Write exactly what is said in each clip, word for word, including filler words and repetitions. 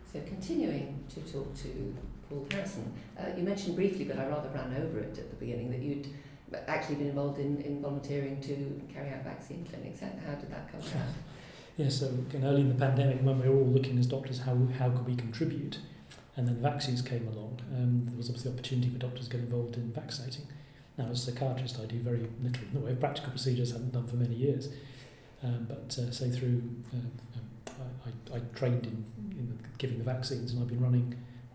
So continuing to talk to Paul Harrison, uh, you mentioned briefly, but I rather ran over it at the beginning, that you'd actually been involved in, in volunteering to carry out vaccine clinics. How, how did that come about? Yeah, so again, early in the pandemic, when we were all looking as doctors, how how could we contribute? And then the vaccines came along. Um, there was obviously the opportunity for doctors to get involved in vaccinating. Now, as a psychiatrist, I do very little in the way of practical procedures, haven't done for many years. Um, but uh, say through, uh, I, I, I trained in, in giving the vaccines, and I've been running,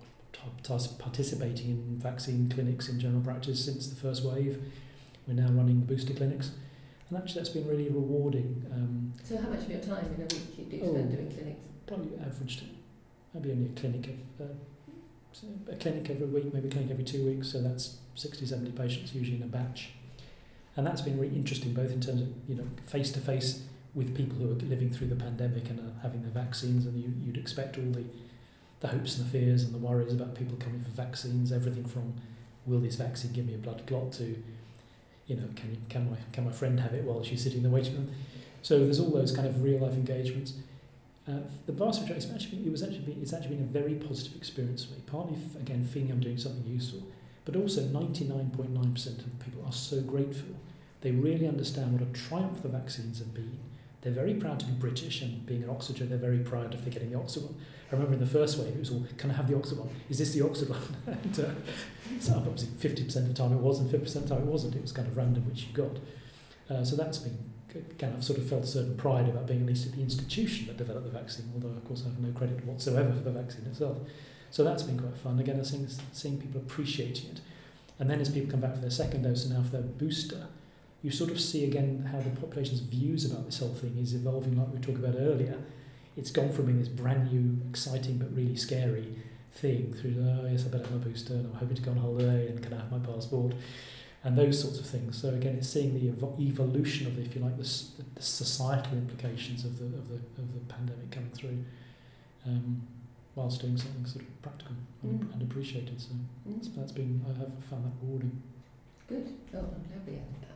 participating in vaccine clinics in general practice since the first wave. We're now running the booster clinics. And actually that's been really rewarding. Um, so how much of your time in a week do you spend oh, doing clinics? Probably averaged, maybe only a clinic, of, uh, a clinic every week, maybe a clinic every two weeks, so that's sixty, seventy patients usually in a batch. And that's been really interesting, both in terms of, you know, face-to-face with people who are living through the pandemic and are having their vaccines, and you, you'd expect all the, the hopes and the fears and the worries about people coming for vaccines, everything from, will this vaccine give me a blood clot, to, you know, can you, can my can my friend have it while she's sitting in the waiting room? So there's all those kind of real life engagements. Uh, the vast majority, it's actually, it was actually been, it's actually been a very positive experience for me. Partly, f- again, feeling I'm doing something useful, but also ninety-nine point nine percent of people are so grateful. They really understand what a triumph the vaccines have been. They're very proud to be British, and being an Oxford, they're very proud if they're getting the Oxford one. I remember in the first wave, it was all, can I have the Oxford one? Is this the Oxford one? and, uh, so obviously fifty percent of the time it was, and fifty percent of the time it wasn't. It was kind of random which you got. Uh, so that's been, again, I've sort of felt a certain pride about being at least at the institution that developed the vaccine, although of course I have no credit whatsoever for the vaccine itself. So that's been quite fun. Again, I think seeing people appreciating it. And then as people come back for their second dose and now for their booster, you sort of see again how the population's views about this whole thing is evolving, like we were talking about earlier. It's gone from being this brand new, exciting but really scary thing through, oh yes, I better have my booster, and I'm hoping to go on holiday, and can I have my passport, and those sorts of things. So again, it's seeing the evo- evolution of, if you like, the, the societal implications of the of the of the pandemic coming through, um, whilst doing something sort of practical and, mm. and appreciated. So mm. that's, that's been, I have found that rewarding. Good. Oh, I'm glad we had that.